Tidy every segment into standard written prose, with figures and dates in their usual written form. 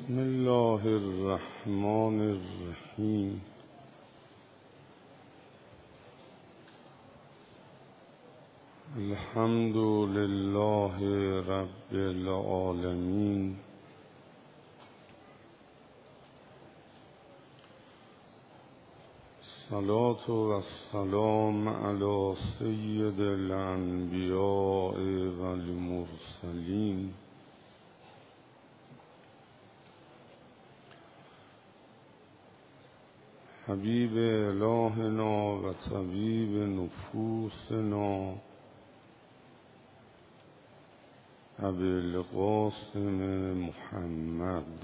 بسم الله الرحمن الرحیم. الحمد لله رب العالمین. الصلاة والسلام علی سید الانبیاء والمرسلین حبیب الهنا و طبیب نفوسنا ابی القاسم محمد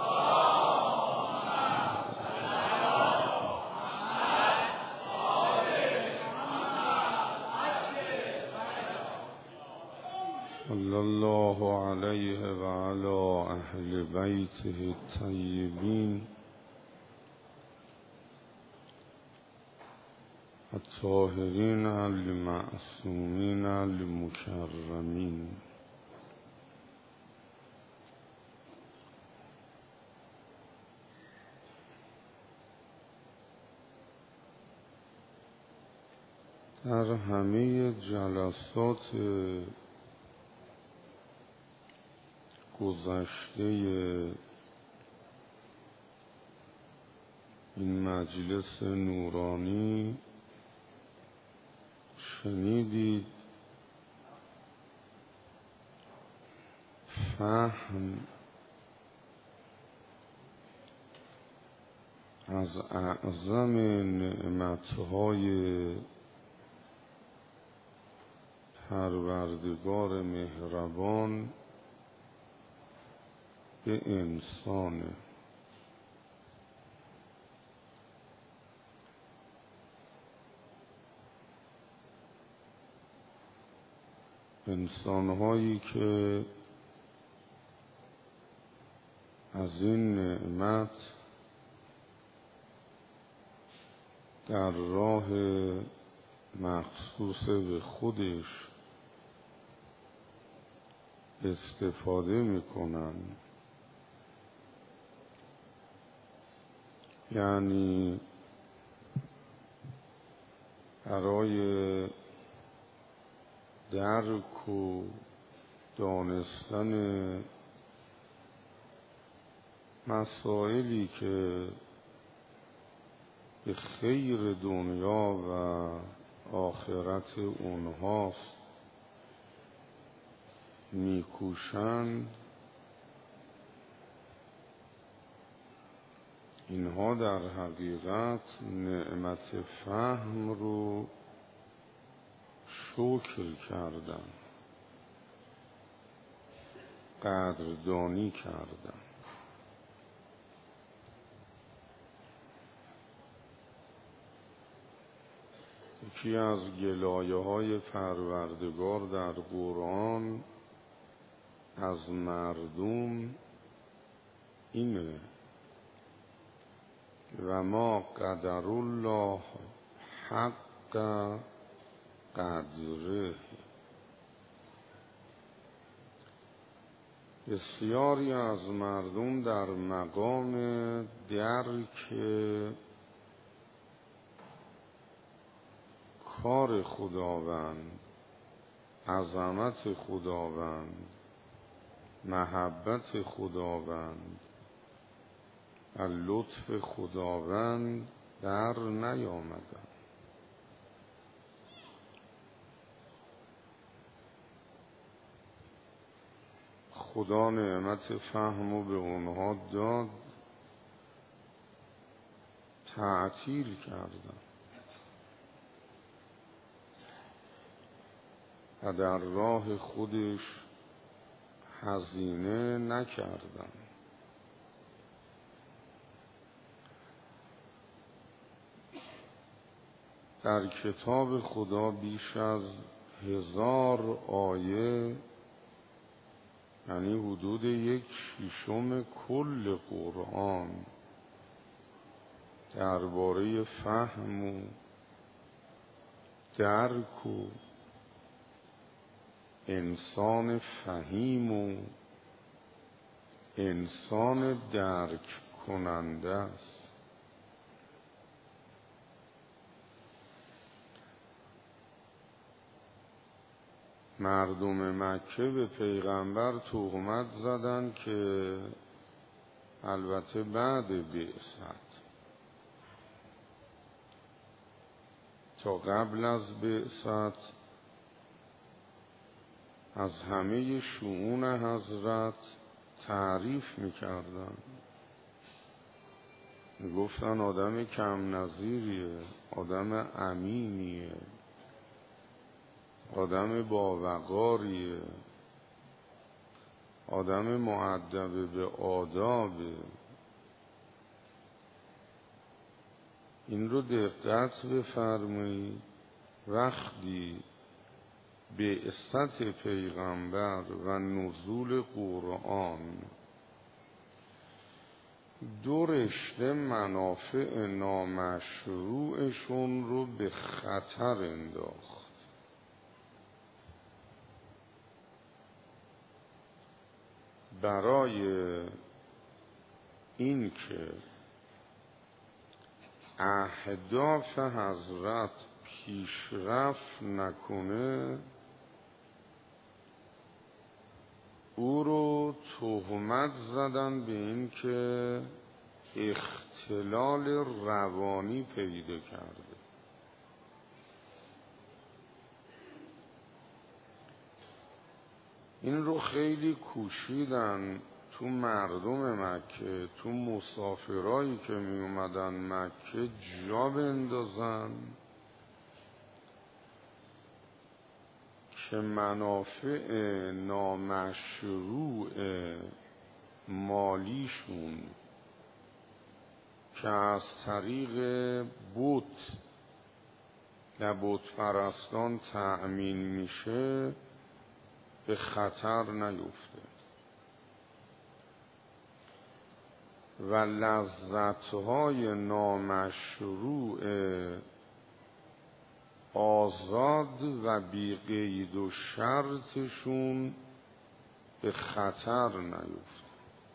صلی الله علیه و علی اهل بیته الطیبین الطاهرین المعصومین المکرمین. در همه جلسات گذشته این مجلس نورانی شنیدید فهم از اعظم نعمتهای پروردگار مهربان به انسان. انسان‌هایی که از این نعمت در راه مخصوص به خودش استفاده میکنن، یعنی برای درک و دانستن مسائلی که به خیر دنیا و آخرت اونهاست میکوشند، اینها در حقیقت نعمت فهم رو شکر کردن، قدردانی کردن. یکی از گلایه‌های پروردگار در قرآن از مردم اینه: و ما قدر الله حق قدره. بسیاری از مردم در مقام درک کار خداوند، عظمت خداوند، محبت خداوند و لطف خداوند در نیامدند. خدا نعمت فهمو به اونها داد، تعطیل کردن و در راه خودش هزینه نکردن. در کتاب خدا بیش از 1000 آیه، یعنی حدود 1/6 کل قرآن، درباره فهم و درک و انسان فهیم و انسان درک کننده است. مردم مکه به پیغمبر تهمت زدند که البته بعد بعثت، تا قبل از بعثت از همه شؤون حضرت تعریف میکردن، میگفتن آدم کم نظیریه، آدم امینیه، آدم باوقاریه، آدم مؤدب به آدابه. این رو دقت بفرمایید، وقتی بعثت پیغمبر و نزول قرآن دو رشته منافع نامشروعشون رو به خطر انداخت. برای این که اهداف حضرت پیشرفت نکنه، او رو تهمت زدن به این که اختلال روانی پیدا کرده. این رو خیلی کوشیدن تو مردم مکه، تو مسافرایی که می اومدن مکه جا بندازن که منافع نامشروع مالیشون که از طریق بت و بت پرستان تأمین میشه به خطر نیفته و لذتهای نامشروع آزاد و بی قید و شرطشون به خطر نیفته.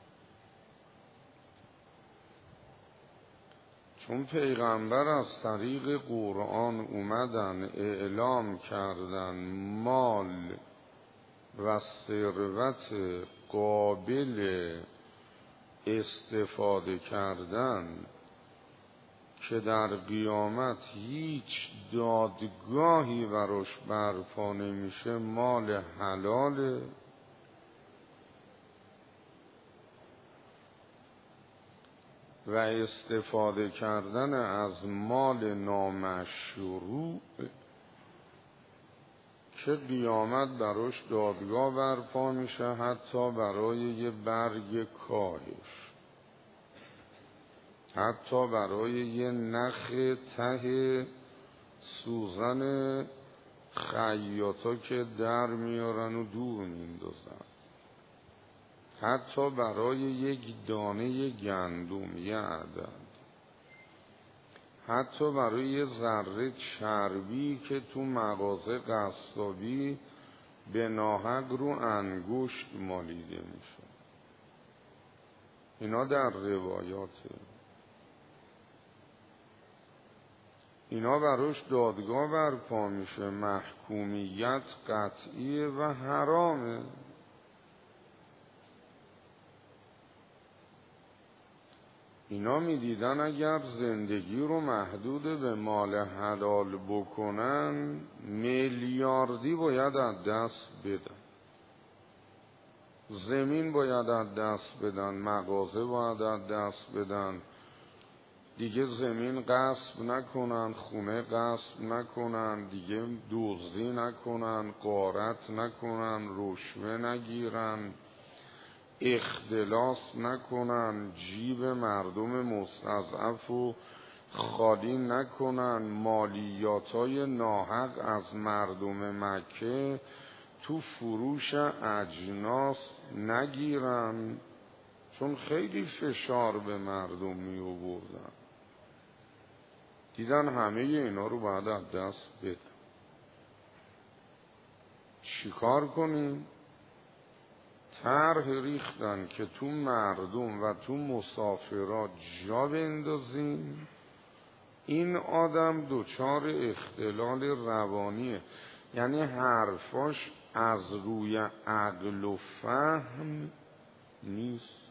چون پیغمبر از طریق قرآن اومدن اعلام کردن مال و ثروت قابل استفاده کردن که در قیامت هیچ دادگاهی براش برپا نمیشه، مال حلاله و استفاده کردن از مال نامشروع که قیامت براش دادگاه برپا میشه، حتی برای یه برگ کاهش، حتی برای یه نخ ته سوزن خیاطا که در میارن و دور میندازن، حتی برای یک دانه گندم یه عدد، حتی برای یه ذره چربی که تو مغازه قصابی به ناحق رو انگشت مالیده میشه. اینا در روایاته. اینا براش دادگاه برپا میشه، محکومیت قطعیه و حرامه. اینا میدیدن اگر زندگی رو محدود به مال حلال بکنن، میلیاردی باید از دست بدن، زمین باید از دست بدن، مغازه باید از دست بدن، دیگه زمین غصب نکنن، خونه غصب نکنن، دیگه دزدی نکنن، غارت نکنن، رشوه نگیرن، اختلاس نکنن، جیب مردم مستضعف و خالی نکنن، مالیاتای ناحق از مردم مکه تو فروش اجناس نگیرن، چون خیلی فشار به مردم می آوردن. دیدن همه اینا رو باید از دست بدن. چیکار کنیم؟ طرح ریختن که تو مردم و تو مسافرات جا بندازیم، این آدم دچار اختلال روانیه. یعنی حرفاش از روی عقل و فهم نیست.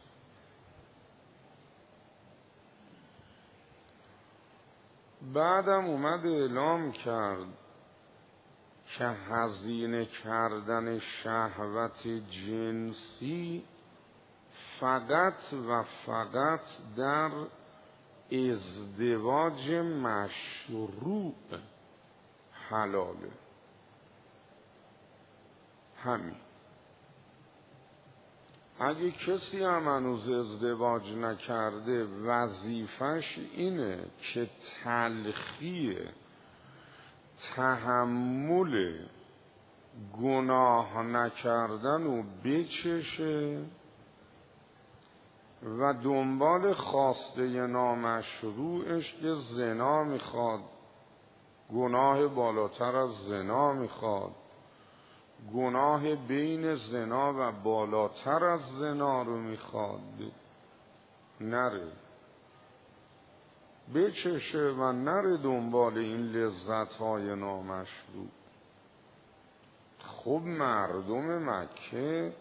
بعدم اومد اعلام کرد که هزینه کردن شهوت جنسی فقط و فقط در ازدواج مشروع حلاله. همین. اگه کسی هم هنوز ازدواج نکرده وظیفش اینه که تلخی تحمل گناه نکردن رو بچشه و دنبال خواسته نامشروعش که زنا میخواد، گناه بالاتر از زنا میخواد، گناه بین زنا و بالاتر از زنا رو میخواد، نره بچشه و نره دنبال این لذت‌های نامشروع. خب مردم مکه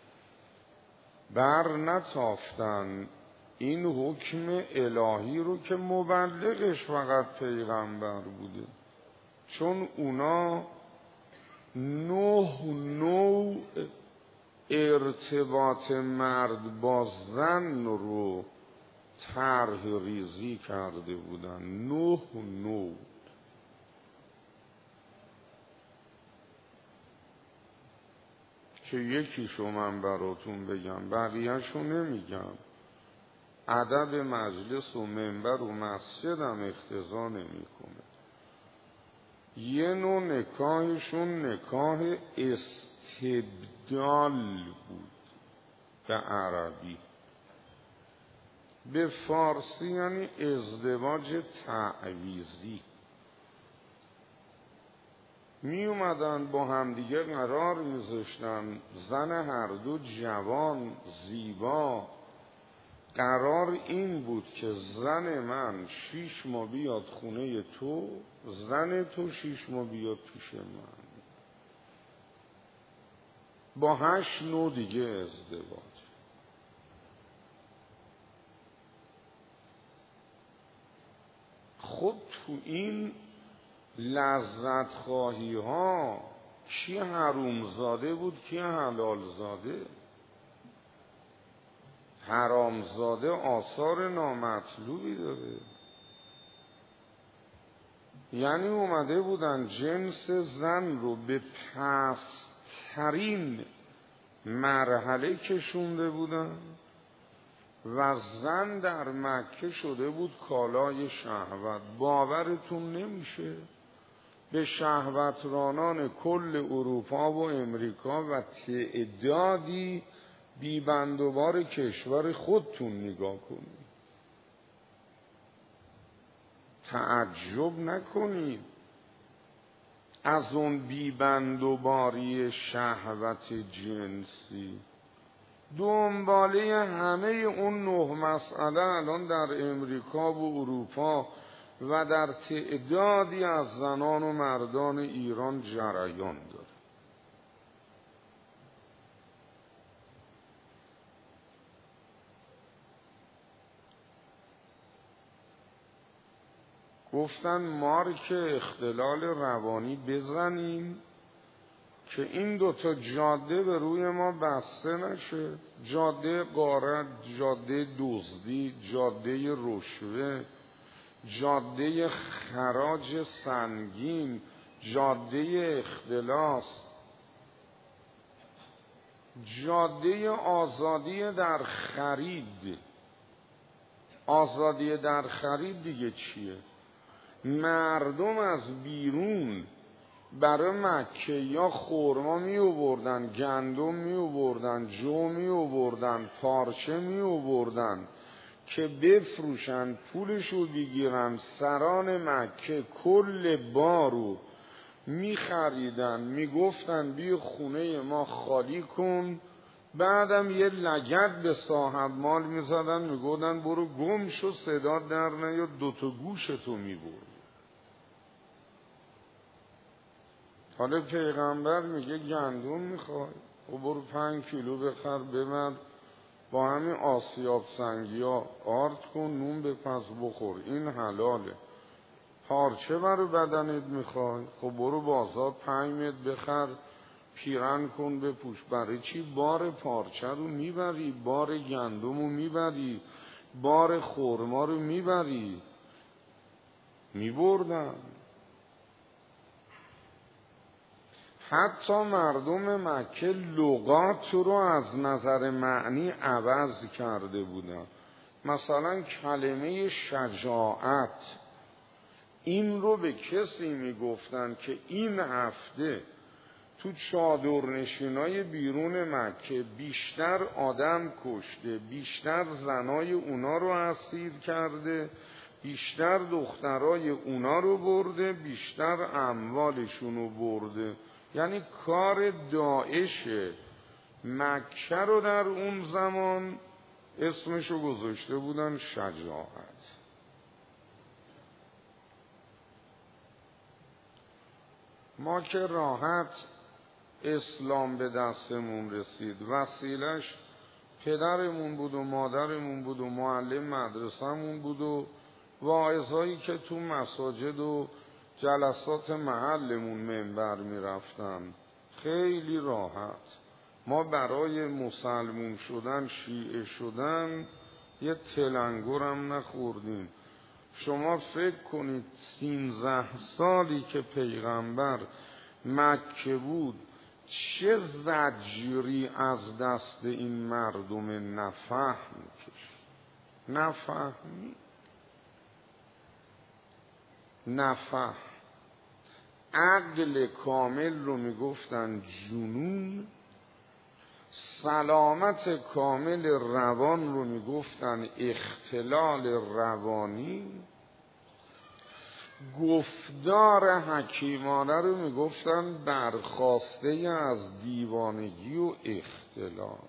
بر نتافتن این حکم الهی رو که مبلغش فقط پیغمبر بوده، چون اونا 9 نوع ارتباط مرد با زن رو طرح ریزی کرده بودن. 9 نوع. که یکیشو من براتون بگم، بقیهشو نمیگم. عدد مجلس و منبر و مسجدم اقتضا نمیکنه. یه نوع نکاحشون نکاح استبدال بود به عربی، به فارسی یعنی ازدواج تعویضی. می اومدن با همدیگه قرار میذاشتن، زن هر دو جوان زیبا، قرار این بود که زن من 6 ماه بیاد خونه تو، زن تو 6 ماه بیاد پیش من، با 8 نوع دیگه ازدواج. خب تو این لذت خواهی ها کی حروم زاده بود کی حلال زاده؟ حرام زاده آثار نامطلوبی داره. یعنی اومده بودن جنس زن رو به پست‌ترین مرحله کشونده بودن و زن در مکه شده بود کالای شهوت. باورتون نمیشه به شهوترانان کل اروپا و امریکا و تعدادی بیبندوبار کشور خودتون نگاه کنید، تعجب نکنید از اون بیبندوباری شهوت جنسی. دنباله همه اون 9 مسئله الان در امریکا و اروپا و در تعدادی از زنان و مردان ایران جریان داره. گفتن مارک اختلال روانی بزنیم که این 2 تا جاده به روی ما بسته نشه. جاده غارت، جاده دزدی، جاده رشوه، جاده خراج سنگین، جاده اختلاس، جاده آزادی در خرید. آزادی در خرید دیگه چیه؟ مردم از بیرون برای مکه یا خرما می آوردن، گندم می آوردن، جو می آوردن، پارچه می آوردن که بفروشن پولشو بگیرن. سران مکه کل بارو می خریدن، می گفتن بی خونه ما خالی کن بعدم یه لگد به صاحب مال میزدن، میگودن برو گم شو، صدا در نیاد، 2 گوشتو میبرد. حالا پیغمبر میگه گندم میخوای و برو 5 کیلو بخر ببر، با همین آسیاب سنگی ها آرد کن، نون بپز بخور، این حلاله. پارچه برو بدنت میخوای، خب برو بازار 5 متر بخر، پیرن کن بپوش. برای چی بار پارچه رو میبری، بار گندم رو میبری، بار خرما رو میبری؟ میبردن. حتی مردم مکه لغات رو از نظر معنی عوض کرده بودن. مثلا کلمه شجاعت، این رو به کسی میگفتن که این هفته تو چادرنشینای بیرون مکه بیشتر آدم کشته، بیشتر زنای اونا رو اسیر کرده، بیشتر دخترای اونا رو برده، بیشتر اموالشون رو برده. یعنی کار داعش مکه رو در اون زمان اسمشو گذاشته بودن شجاعت. ما که راحت اسلام به دستمون رسید، وسیلش پدرمون بود و مادرمون بود و معلم مدرسه‌مون بود و واعظایی که تو مساجد و جلسات محلمون منبر میرفتن. خیلی راحت. ما برای مسلمون شدن، شیعه شدن یه تلنگرم نخوردیم. شما فکر کنید 13 سالی که پیغمبر مکه بود چه زجری از دست این مردم نفهم کشید. نفهمی؟ نفهم. عقل کامل رو میگفتن جنون، سلامت کامل روان رو میگفتن اختلال روانی، گفتار حکیمانه رو میگفتن برخاسته از دیوانگی و اختلال.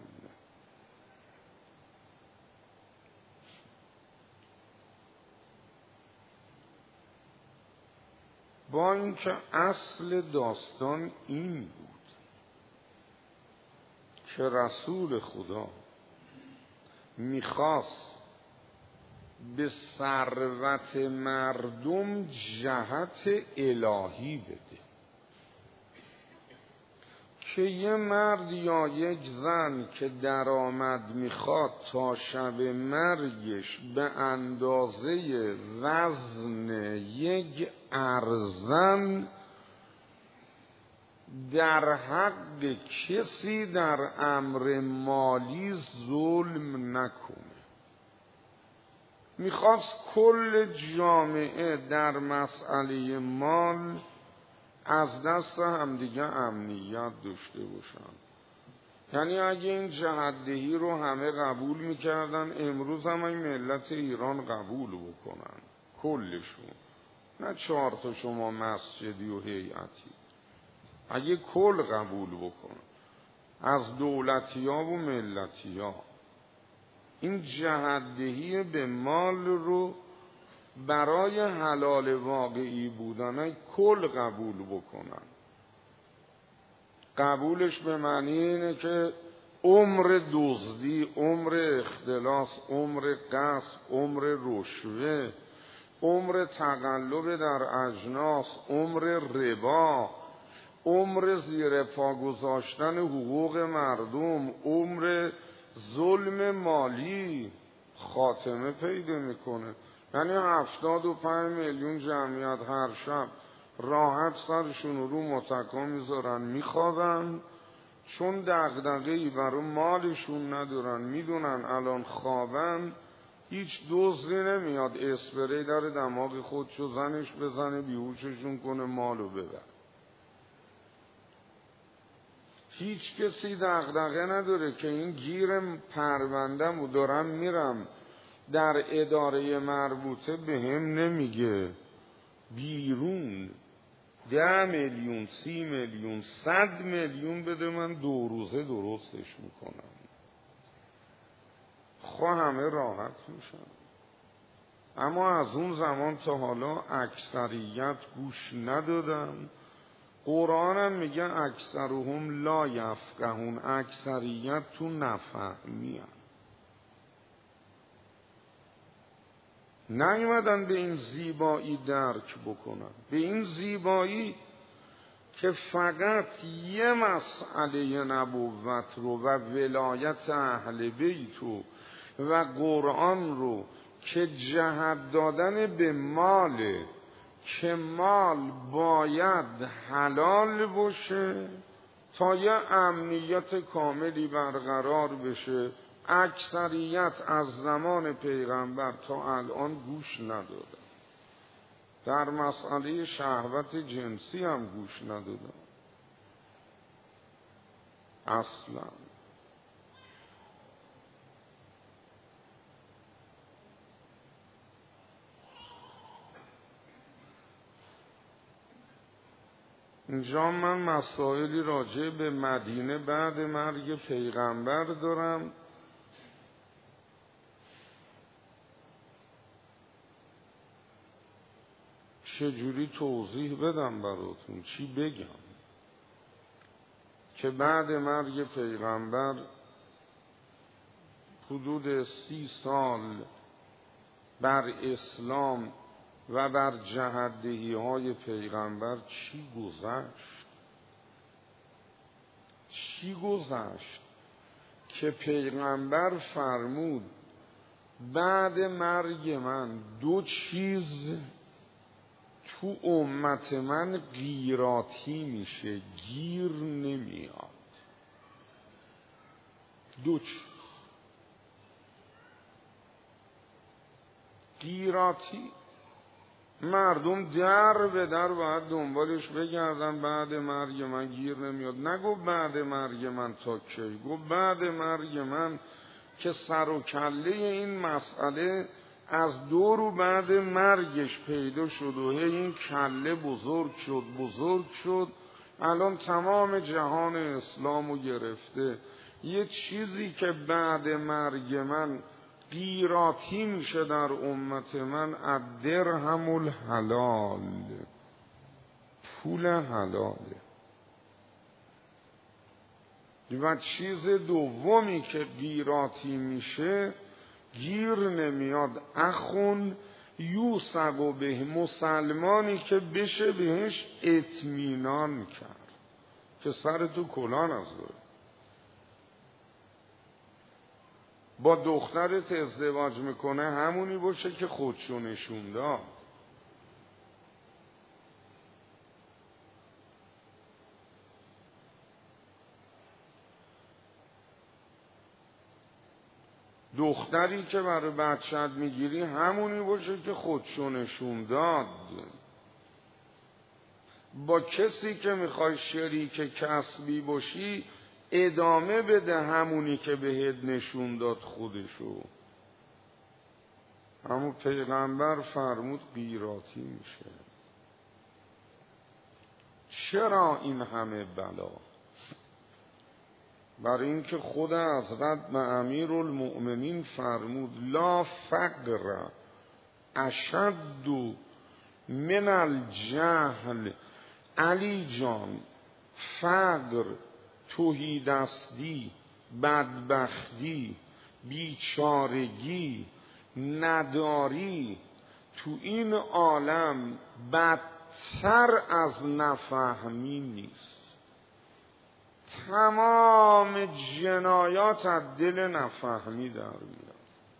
با اینکه اصل داستان این بود که رسول خدا میخواست به ثروت مردم جهت الهی بده، که یه مرد یا یک زن که درآمد میخواد تا شب مرگش به اندازه وزن یک ارزن در حق کسی در امر مالی ظلم نکنه. میخواست کل جامعه در مسئله مال از دست همدیگه امنیت داشته باشن. یعنی اگه این جهت‌دهی رو همه قبول میکردن، امروز هم این ملت ایران قبول بکنن کلشون، نه 4 تا شما مسجدی و هیئتی. اگه کل قبول بکنن از دولتی ها و ملتی ها، این جهت‌دهی به مال رو برای حلال واقعی بودن کل قبول بکنن. قبولش به معنی اینه که عمر دزدی، عمر اختلاس، عمر غصب، عمر رشوه، عمر تقلب در اجناس، عمر ربا، عمر زیر پا گذاشتن حقوق مردم، عمر ظلم مالی خاتمه پیدا میکنه. یعنی 75 میلیون جمعیت هر شب راحت سرشون رو متکا میذارن میخوابن، چون دغدغه‌ای برای مالشون ندارن، میدونن الان خوابن، هیچ دزدی نمیاد اسپری در دماغ خودشو زنش بزنه بیهوششون کنه مالو ببر. هیچ کسی دغدغه نداره که این گیر پرونده‌مو دارم میرم در اداره مربوطه به هم نمیگه بیرون 10 میلیون 30 میلیون 100 میلیون بده، من 2 روزه درستش میکنم. همه راحت میشن. اما از اون زمان تا حالا اکثریت گوش ندادن. قرآن هم میگه اکثرهم لا یفقهون، اکثریت تو نفهمی هست. نیومدن به این زیبایی درک بکنن، به این زیبایی که فقط یه مسئله نبوت رو و ولایت اهل بیت و قرآن رو که جهت دادن به مال، که مال باید حلال باشه تا یه امنیت کاملی برقرار بشه، اکثریت از زمان پیغمبر تا الان گوش ندادن. در مسئله شهوت جنسی هم گوش ندادن اصلا. اینجا من مسائلی راجع به مدینه بعد مرگ پیغمبر دارم. چجوری توضیح بدم براتون، چی بگم که بعد مرگ پیغمبر حدود 30 سال بر اسلام و بر جهت‌دهی های پیغمبر چی گذشت که پیغمبر فرمود بعد مرگ من 2 چیز تو امت من غیراتی میشه، گیر نمیاد. 2 چیز غیراتی، مردم در به در باید دنبالش بگردن. بعد مرگ من گیر نمیاد. نگو بعد مرگ من تا کی، گو بعد مرگ من که سر و کله این مسئله از 2 رو بعد مرگش پیدا شد و این کله بزرگ شد الان تمام جهان اسلامو گرفته. یه چیزی که بعد مرگ من غیراتی میشه در امت من، الدرهم الحلال، پول حلاله. و چیز دومی که غیراتی میشه، گیر نمیاد، اخون یوثق به، مسلمانی که بشه بهش اطمینان کرد که سر تو کلاه نذاره. با دخترت ازدواج میکنه همونی باشه که خودشو نشون داد. دختری که برای بچت میگیری همونی باشه که خودشو نشون داد. با کسی که میخوای شریک کسبی باشی ادامه بده همونی که بهت نشون داد خودشو. همون پیغمبر فرمود غیراتی میشه. چرا این همه بلا؟ برای اینکه خود حضرت به امیرالمؤمنین فرمود لا فقر اشد من الجهل. علی جان، فقر، تهیدستی، بدبختی، بیچارگی، نداری تو این عالم بدتر از نفهمی نیست. تمام جنایات از دل نفهمی در میاد.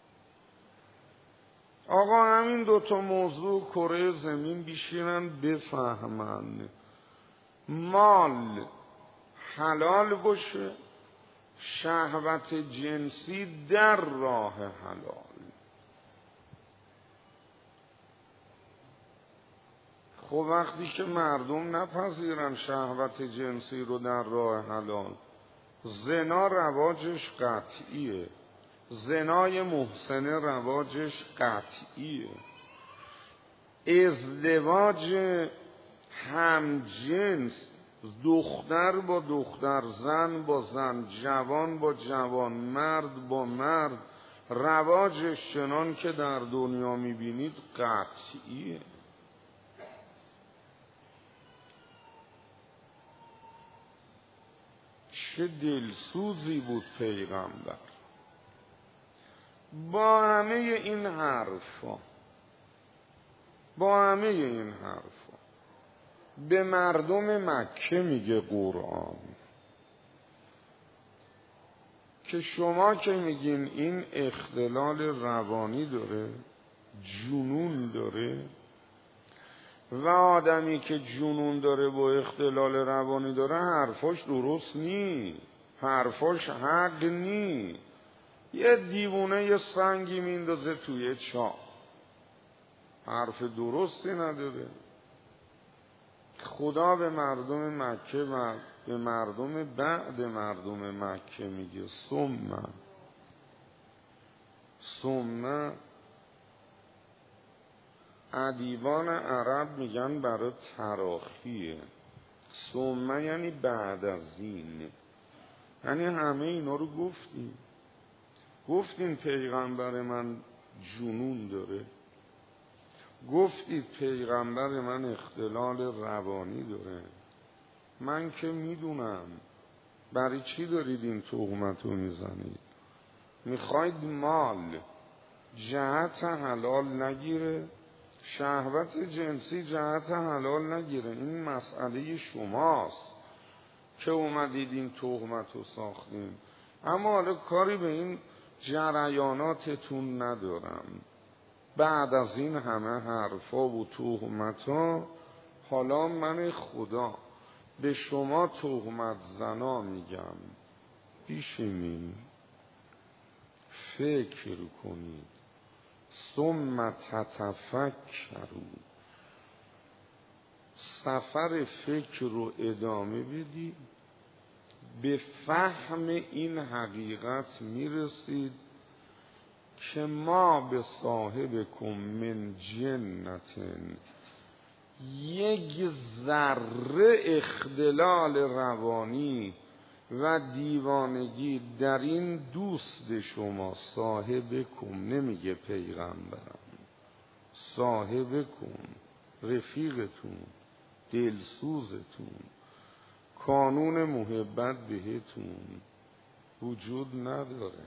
آقا همین 2 موضوع کره زمین بیشینن بفهمن. مال حلال باشه، شهوت جنسی در راه حلال. خب وقتی که مردم نپذیرن شهوت جنسی رو در راه حلال، زنا رواجش قطعیه، زنای محسنه رواجش قطعیه، ازدواج همجنس، دختر با دختر، زن با زن، جوان با جوان، مرد با مرد، رواجش چنان که در دنیا میبینید قطعیه. چه دلسوزی بود پیغمبر با همه این حرفا، به مردم مکه میگه قرآن که شما که میگین این اختلال روانی داره، جنون داره، و آدمی که جنون داره و اختلال روانی داره حرفاش درست نی، حرفاش حق نی. یه دیوونه یه سنگی میندازه توی چاه، حرف درستی نداره. خدا به مردم مکه و به مردم بعد مردم مکه میگه ثم ادیبان عرب میگن برای تراخیه. ثم یعنی بعد از این، یعنی همه اینا رو گفتین پیغمبر من جنون داره، گفتید پیغمبر من اختلال روانی داره، من که میدونم. برای چی دارید این تهمت رو میزنید؟ میخواید مال جهت حلال نگیره، شهوت جنسی جهت حلال نگیره. این مسئله شماست که اومدید این تهمت رو ساختیم. اما حالا کاری به این جریاناتتون ندارم. بعد از این همه حرفا و تهمتا، حالا من خدا به شما تهمت زنا میگم، بشینین فکر کنید، ثم تتفکروا، سفر فکر رو ادامه بدید، به فهم این حقیقت میرسید که ما به صاحبکم من جنتن، یک ذره اختلال روانی و دیوانگی در این دوست شما، صاحبکم نمیگه پیغمبرم، صاحبکم، رفیقتون، دلسوزتون، کانون محبت بهتون وجود نداره.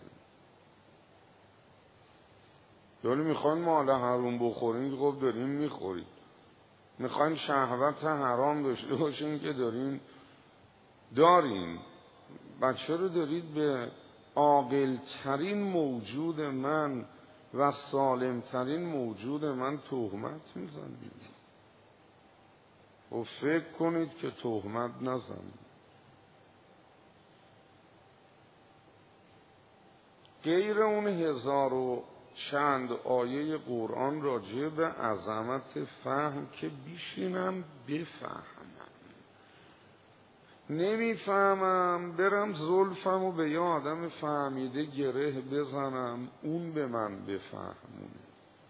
یعنی میخوان مال حرام بخورین، خب دارین میخورید. میخوان شهوت حرام داشته باشین که دارین. بچه رو دارید به عاقل‌ترین موجود من و سالمترین موجود من تهمت میزنید. و فکر کنید که تهمت نزنید. غیر اون 1000 و چند آیه قرآن راجع به عظمت فهم که بیشینم بفهمم، نمیفهمم برم زلفمو به یه آدم فهمیده گره بزنم اون به من بفهمونه.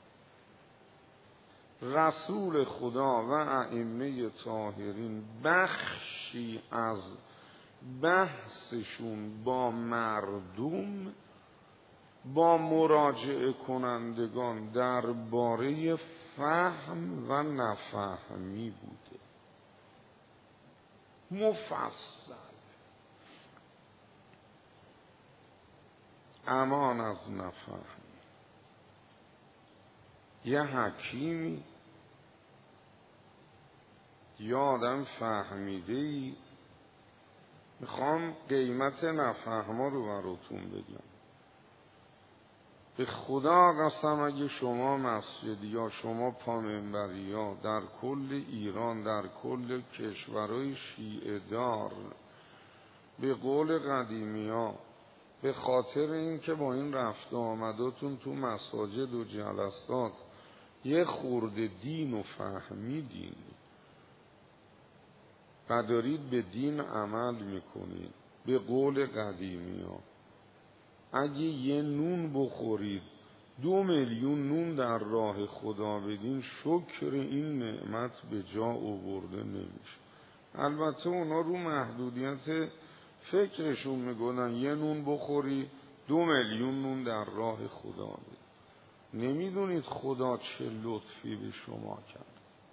رسول خدا و ائمه طاهرین بخشی از بحثشون با مردم، با مراجعه کنندگان درباره فهم و نفهمی بوده، مفصل. امان از نفهم. یه حکیمی، یه آدم فهمیده‌ای، میخوام قیمت نفهما رو براتون بگم. به خدا قسم اگه شما مسجد یا شما پامنبری یا در کل ایران، در کل کشورهای شیعه دار، به قول قدیمی ها، به خاطر این که با این رفت آمداتون تو مساجد و جلسات یه خورده دین و فهمیدین و دارید به دین عمل میکنید، به قول قدیمی ها اگه یه نون بخورید 2 میلیون نون در راه خدا بدین، شکر این نعمت به جا آورده نمیشه. البته اونا رو محدودیت فکرشون میگونن یه نون بخوری 2 میلیون نون در راه خدا بدین. نمیدونید خدا چه لطفی به شما کرد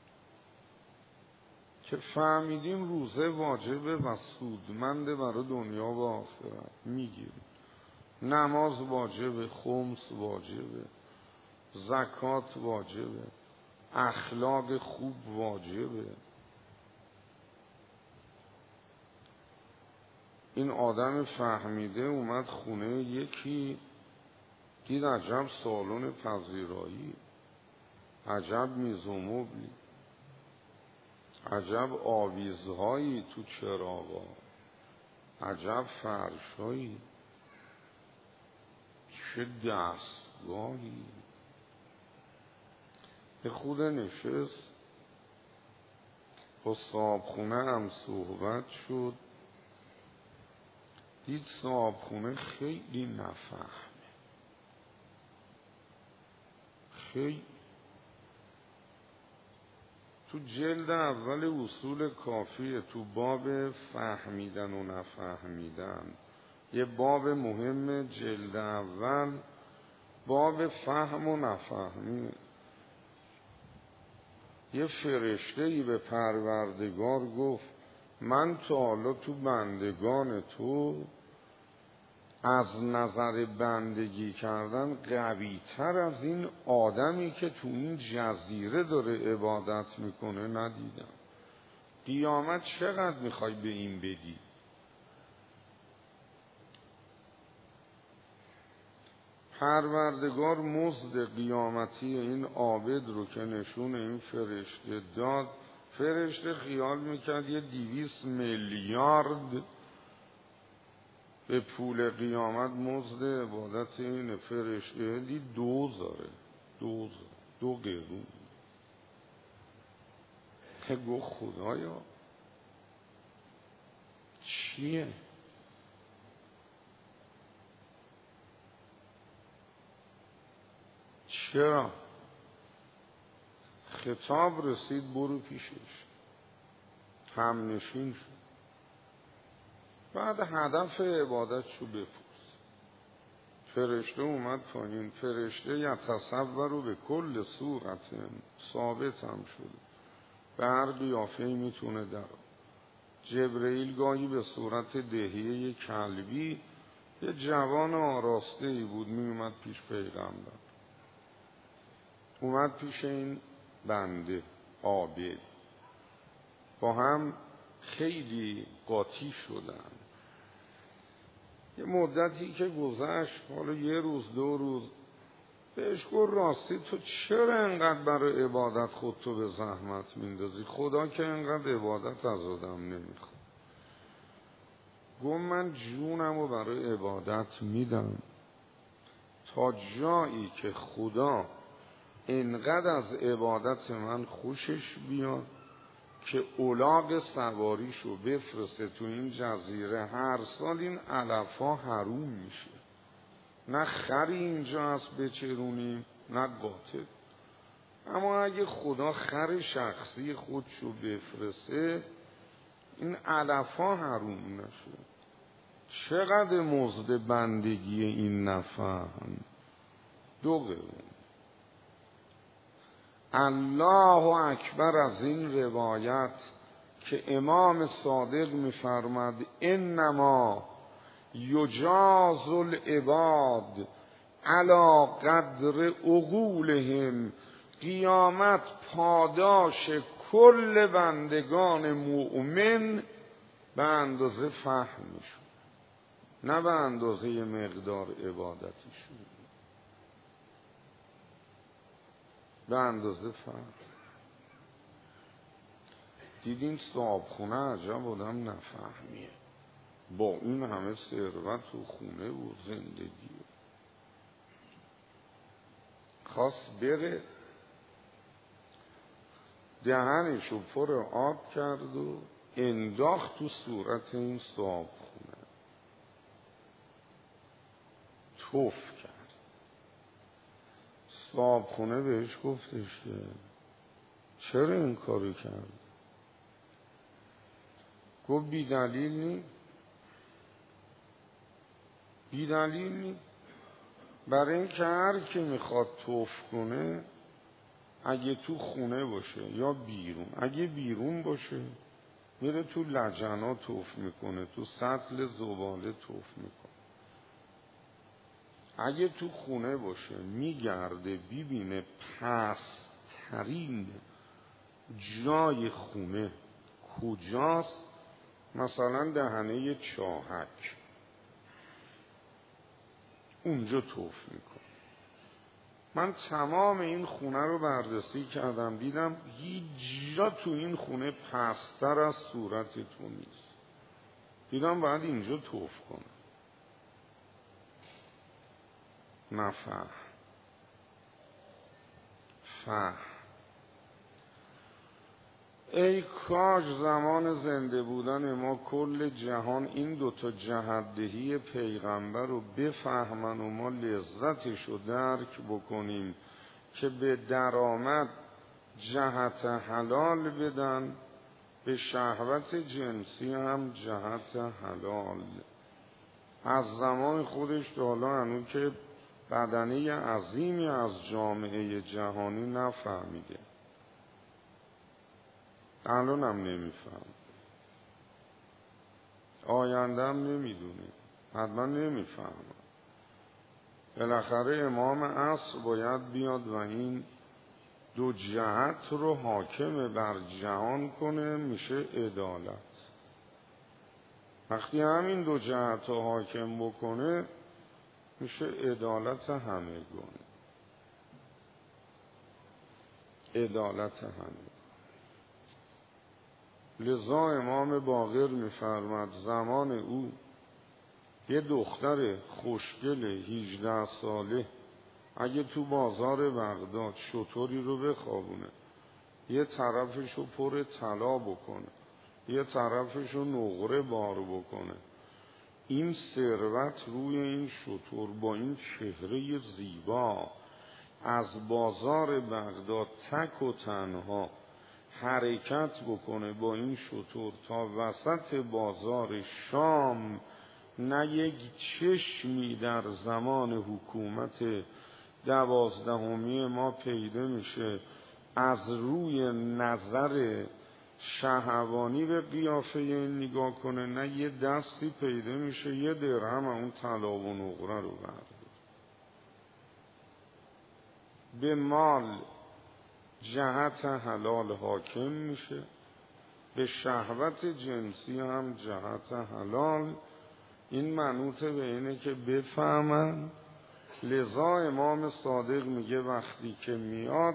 که فهمیدیم روزه واجبه و سودمنده برای دنیا و آخرت میگیریم. نماز واجبه، خمس واجبه، زکات واجبه، اخلاق خوب واجبه. این آدم فهمیده اومد خونه یکی، دید عجب سالن پذیرایی، عجب میز و مبلی، عجب آویزهایی تو چراغا، عجب فرشایی، چه دستگاهی. به خود نشست، با صاحبخونه هم صحبت شد، دید صاحبخونه خیلی نفهمه، خیلی. تو جلد اول اصول کافیه، تو باب فهمیدن و نفهمیدن، یه باب مهم جلد اول باب فهم و نفهمی. یه فرشته‌ای به پروردگار گفت من تا حالا تو بندگان تو از نظر بندگی کردن قوی تر از این آدمی که تو این جزیره داره عبادت میکنه ندیدم. قیامت چقدر میخوای به این بدی؟ پروردگار مزد قیامتی این عابد رو که نشون این فرشته داد، فرشته خیال میکرد یه 200 میلیارد به پول قیامت مزد عبادت این فرشته، دید 2 قرون. که گو خدایا چیه؟ چرا؟ خطاب رسید برو پیشش، هم نشین شد. بعد هدف عبادتشو بپرس. فرشته اومد پایین، فرشته یتصور به کل صورت ثابت هم شده، به هر قیافه‌ای میتونه در. جبرئیل گاهی به صورت دهیه کلبی، یه جوان آراسته‌ای بود، میومد پیش پیغمبر. اومد پیش این بنده عابد، با هم خیلی قاطی شدن. یه مدتی که گذشت، حالا 1 روز 2 روز، بهش گفت راستی تو چرا انقدر برای عبادت خودتو به زحمت میندازی؟ خدا که انقدر عبادت از آدم نمیخواد. گفت من جونمو برای عبادت میدم تا جایی که خدا انقدر از عبادت من خوشش بیاد که الاغ سواریشو بفرسته تو این جزیره، هر سال این علفا حروم میشه، نه خری اینجا هست بچرونیم نه قاطع. اما اگه خدا خر شخصی خودشو بفرسته این علفا حروم نشه. چقدر مزد بندگی این نفهم؟ 2 قرون. الله اکبر از این روایت که امام صادق می‌فرماد انما یجاز العباد علی قدر عقولهم، قیامت پاداش کل بندگان مؤمن به اندازه فهمشون، نه به اندازه مقدار عبادتشون، به اندازه فهم. دیدین صاحبخونه عجب آدم نفهمیه، با این همه ثروت و خونه و زندگی خواست بره، دهنشو پر آب کرد و انداخت تو صورت این صاحبخونه، توف کرد. صاحبخونه بهش گفتش که چرا این کارو کرد؟ گفت بی دلیل نی. بی دلیل نی. برای این که هر کی میخواد توف کنه اگه تو خونه باشه یا بیرون، اگه بیرون باشه میره تو لجنا توف میکنه، تو سطل زباله توف میکنه. اگه تو خونه باشه میگرده ببینه پست‌ترین جای خونه کجاست، مثلا دهنه چاهک، اونجا توف میکنه. من تمام این خونه رو بررسی کردم، دیدم هیچ جا تو این خونه پست‌تر از صورت تو نیست. دیدم باید اینجا توف کنه. نفهم. ای کاش زمان زنده بودن ما کل جهان این دوتا جهت‌دهی پیغمبر رو بفهمن و ما لذتش رو درک بکنیم که به درآمد جهت حلال بدن، به شهوت جنسی هم جهت حلال. از زمان خودش تا حالا هنوز که بدنه عظیمی از جامعه جهانی نفهمیده، الان هم نمیفهم، آینده هم نمیدونه، حتما نمیفهم. بالاخره امام عصر باید بیاد و این دو جهت رو حاکم بر جهان کنه، میشه عدالت. وقتی همین دو جهت رو حاکم بکنه میشه عدالت همگان، عدالت همگان. لذا امام باقر میفرماد زمان او یه دختر خوشگل 18 ساله اگه تو بازار بغداد شتری رو بخوابونه، یه طرفشو پر طلا بکنه، یه طرفشو نقره بار بکنه، این ثروت روی این شتر با این چهره زیبا از بازار بغداد تک و تنها حرکت بکنه با این شتر تا وسط بازار شام، نه یک چشمی در زمان حکومت 12 ما پیدا میشه از روی نظر شهوانی به قیافه این نگاه کنه، نه یه دستی پیدا میشه یه درهم اون طلا و نقره رو برداره. به مال جهت حلال حاکم میشه، به شهوت جنسی هم جهت حلال. این منوط به اینه که بفهمن. لذا امام صادق میگه وقتی که میاد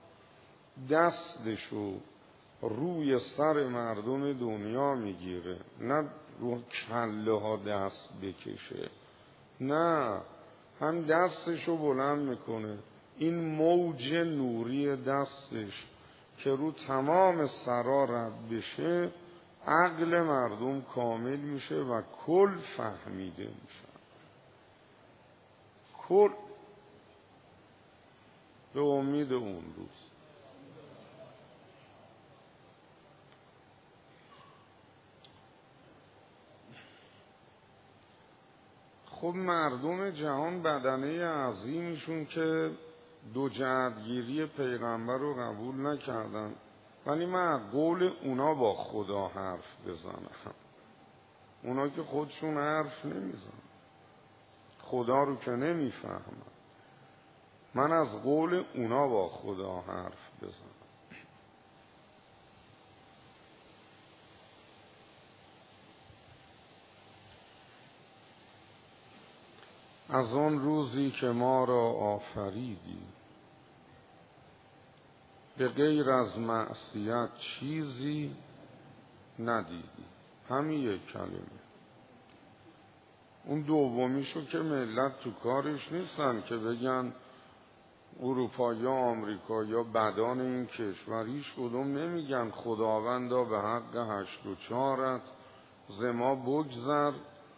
دستشو روی سر مردم دنیا میگیره، نه رو کله ها دست بکشه، نه، هم دستشو بلند میکنه، این موج نوری دستش که رو تمام سرا رد بشه، عقل مردم کامل میشه و کل فهمیده میشه. کل به امید اون روز. خب مردم جهان بدنه عظیمشون که دو جهتگیری پیغمبر رو قبول نکردن، ولی من قول اونا با خدا حرف بزنم. اونا که خودشون حرف نمیزنن، خدا رو که نمیفهمن، من از قول اونا با خدا حرف بزنم. از آن روزی که ما را آفریدی به غیر از معصیت چیزی ندیدی. همین یک کلمه. اون دومیشو که ملت تو کارش نیستن که بگن اروپا یا آمریکا یا بدان این کشور، هیچ کدوم نمیگن خداوندا به حق 8 و 4 ز ما بگذر،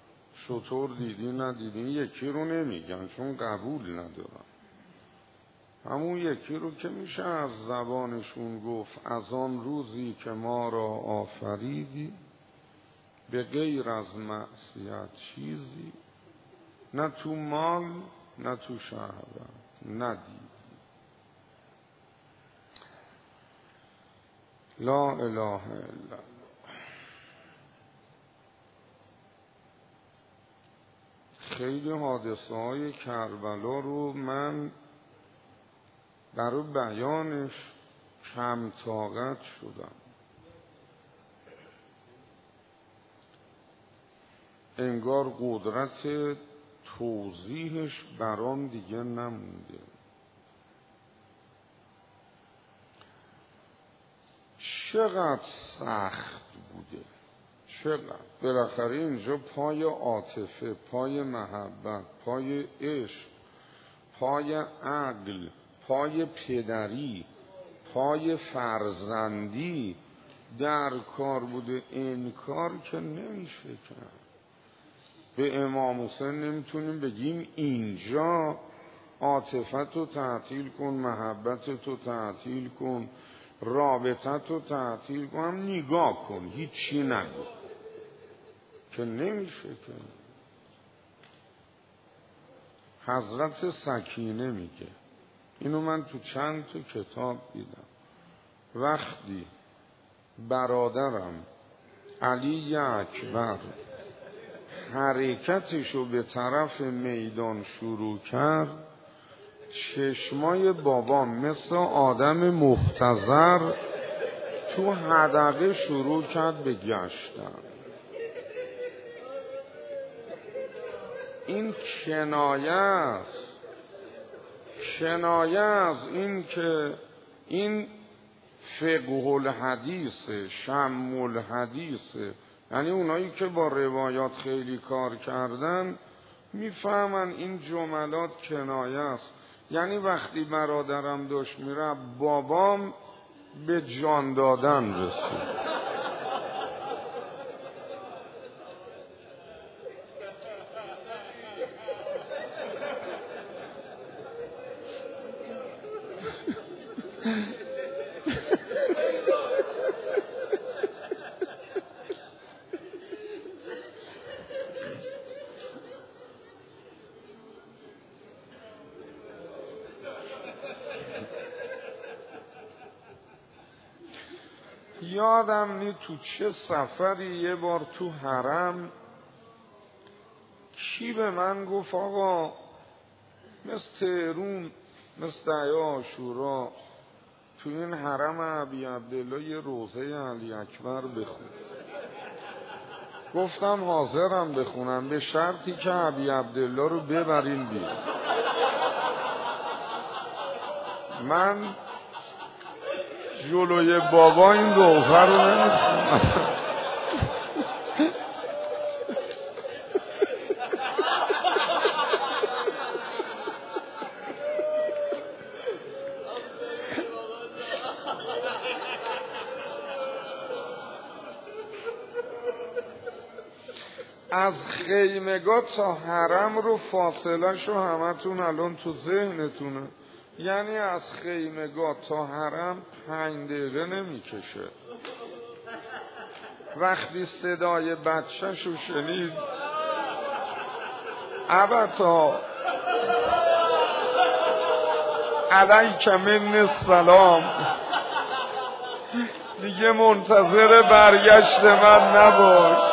شطور دیدی ندیدی، یکی رو نمیگن چون قبول ندارن. همون یکی رو که میشه از زبانشون گفت از آن روزی که ما را آفریدی به غیر از معصیت چیزی نه تو مال نه تو شهوت ندیدی. لا اله الا الله. خیلی حادثه های کربلا رو من برای بیانش کم طاقت شدم. انگار قدرت توضیحش برام دیگه نمونده. چقدر سخت بوده، چقدر. بالاخره اینجا پای عاطفه، پای محبت، پای عشق، پای عقل، پای پدری، پای فرزندی در کار بوده. این کار که نمیشه کرد. به امام حسین نمیتونیم بگیم اینجا عاطفت رو تعطیل کن، محبت رو تعطیل کن، رابطت رو تعطیل کن، هم نگاه کن، هیچی نگو، که نمیشه که. حضرت سکینه میگه، اینو من تو چند تا کتاب دیدم، وقتی برادرم علی اکبر حرکتشو به طرف میدان شروع کرد، چشمای بابام مثل آدم مفتضر تو حدقه شروع کرد به گشتن. این کنایه است، کنایه از این که این فقه الحدیثه، شم الحدیثه. یعنی اونایی که با روایات خیلی کار کردن میفهمن این جملات کنایه است. یعنی وقتی برادرم داشت میره بابام به جان دادن رسید. یادم نی تو چه سفری یه بار تو حرم کی به من گفت آقا مثل تهرون، مثل عاشورا تو این حرم ابی عبدالله یه روضه علی اکبر بخون. گفتم حاضرم بخونم به شرطی که ابی عبدالله رو ببرین بیرون. من جلوی بابا این روضه رو نمیخونم. از خیمگاه تا حرم رو فاصله شو همتون الان تو ذهنتونه. یعنی از خیمگاه تا حرم 5 دقیقه نمیکشه. وقتی صدای بچه شو شنید ابتا علیک من السلام، دیگه منتظر برگشت من نباش.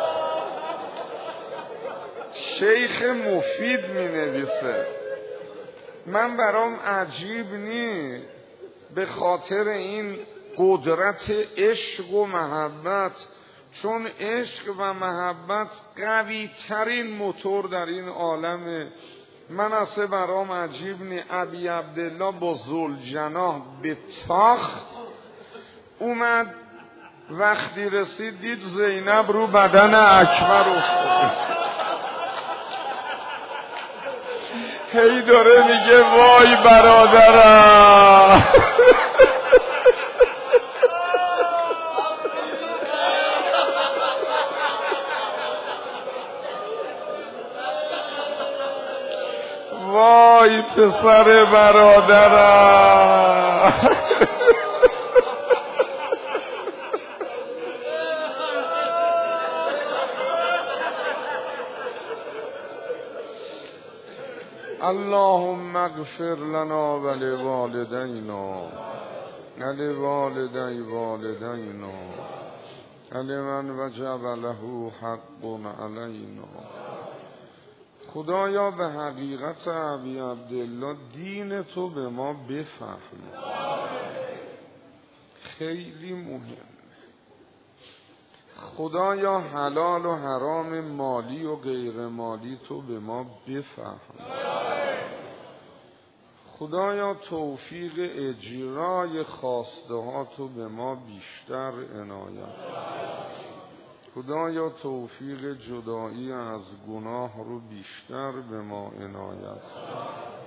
شیخ مفید می نویسه، من برام عجیب نی به خاطر این قدرت عشق و محبت، چون عشق و محبت قوی ترین موتور در این عالمه. من اصلا برام عجیب نی ابی عبدالله با ذوالجناح به تاخت اومد، وقتی رسید دید زینب رو بدن اکبر افتاده، هی داره میگه وای برادرم. وای پسر برادرم. اللهم اغفر لنا ولوالدینا ولوالدی والدینا ولمن وجب له حق علینا. خدایا به حقیقت ابی عبدالله دین تو به ما بفهم، خیلی مهم. خدایا حلال و حرام مالی و غیر مالی تو به ما بفهم. خدایا توفیق اجرای خواسته ها تو به ما بیشتر عنایت. خدایا توفیق جدایی از گناه رو بیشتر به ما عنایت.